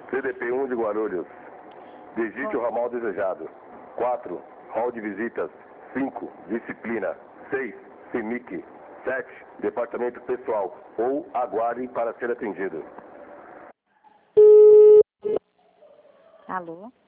CDP-1 de Guarulhos. Digite o ramal desejado. 4. Hall de visitas. 5. Disciplina. 6. CIMIC. 7. Departamento pessoal. Ou aguarde para ser atendido. Alô?